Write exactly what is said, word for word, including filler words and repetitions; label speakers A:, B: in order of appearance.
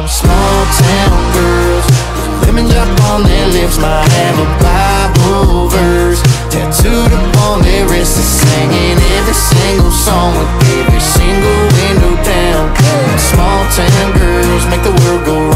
A: Small town girls with lemon drop on their lips, might have a Bible verse tattooed upon their wrists. They're singing every single song with every single window down. Small town girls make the world go